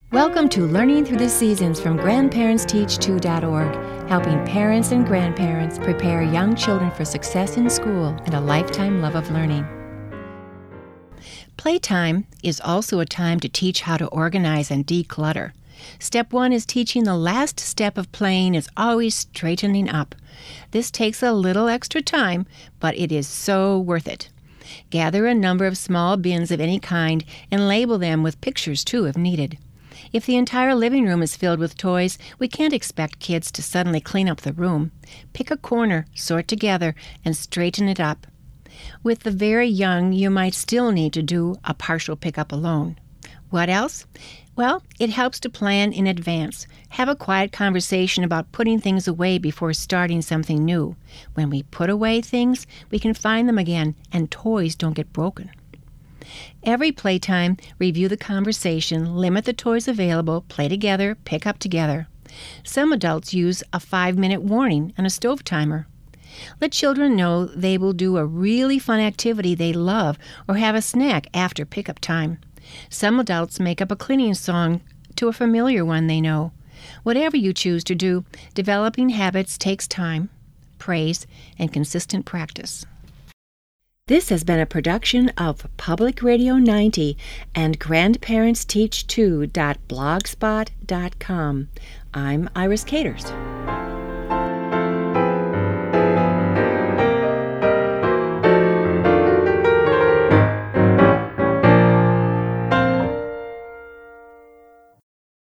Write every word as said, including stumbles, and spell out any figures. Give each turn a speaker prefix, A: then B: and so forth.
A: Welcome to Learning Through the Seasons from Grandparents Teach two dot org, helping parents and grandparents prepare young children for success in school and a lifetime love of learning. Playtime is also a time to teach how to organize and declutter. Step one is teaching the last step of playing is always straightening up. This takes a little extra time, but it is so worth it. Gather a number of small bins of any kind and label them with pictures too if needed. If the entire living room is filled with toys, we can't expect kids to suddenly clean up the room. Pick a corner, sort together, and straighten it up. With the very young, you might still need to do a partial pickup alone. What else? Well, it helps to plan in advance. Have a quiet conversation about putting things away before starting something new. When we put away things, we can find them again, and toys don't get broken. Every playtime, review the conversation, limit the toys available, play together, pick up together. Some adults use a five-minute warning and a stove timer. Let children know they will do a really fun activity they love or have a snack after pickup time. Some adults make up a cleaning song to a familiar one they know. Whatever you choose to do, developing habits takes time, praise, and consistent practice. This has been a production of Public Radio ninety and Grandparents Teach two dot blogspot dot com. I'm Iris Caters.